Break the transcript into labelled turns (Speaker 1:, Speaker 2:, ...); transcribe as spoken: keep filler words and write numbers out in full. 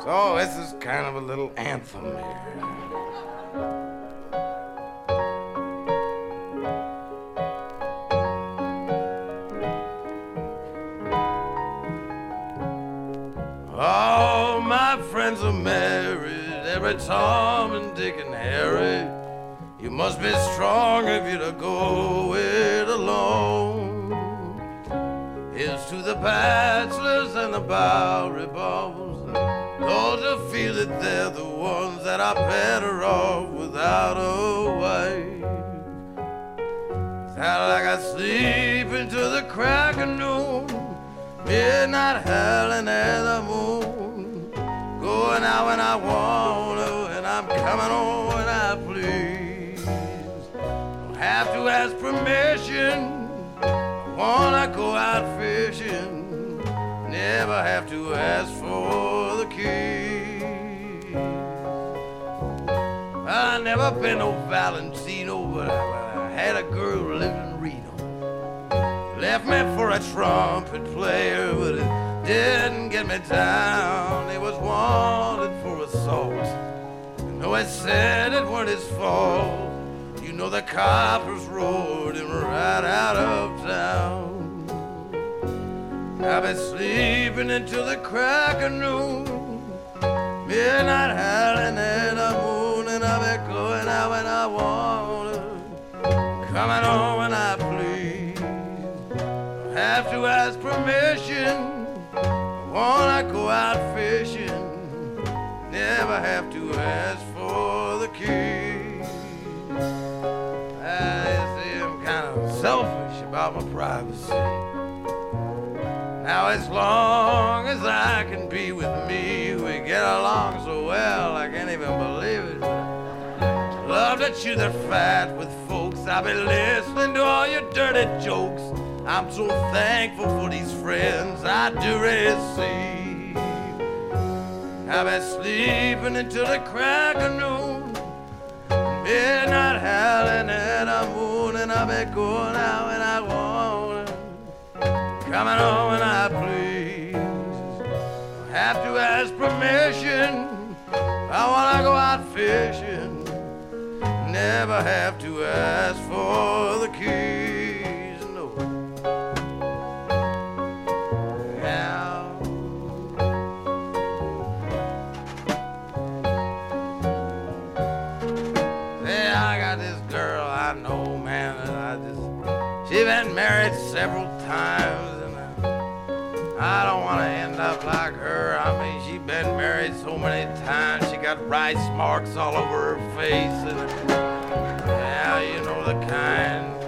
Speaker 1: So this is kind of a little anthem here. All my friends are married, every Tom and Dick and Harry. You must be strong if you're to go it alone. Here's to the bachelors and the Bowery balls, those who feel that they're the ones that are better off without a wife. Sound like I sleep into the crack of noon, midnight howling at the moon, going out when I want to, and I'm coming on when I please. Don't have to ask permission, I wanna go out fishing, never have to ask for the keys. I never been no Valentino, but I, I had a girl who lived in Reno. Left me for a trumpet player, but it didn't get me down. He was wanted for assault. You know, I said it wasn't his fault. You know, the coppers roared him right out of town. I've been sleeping until the crack of noon, midnight howling at the moon, and I've been going out when I want to, coming on when I please. Don't have to ask permission, I wanna go out fishing, never have to ask for the keys. I see I'm kind of selfish about my privacy. Now as long as I can be with me, we get along so well I can't even believe it. Love to chew the fat with folks, I've been listening to all your dirty jokes. I'm so thankful for these friends I do receive. I've been sleeping until the crack of noon, midnight howling at the moon, and I've been going out when I want to, coming on when I please. Don't have to ask permission, I wanna go out fishing, never have to ask for the keys, no. Yeah. Say, I got this girl I know, man, and I just, she been married several times. I don't want to end up like her. I mean, she's been married so many times. She got rice marks all over her face. And, yeah, you know the kind.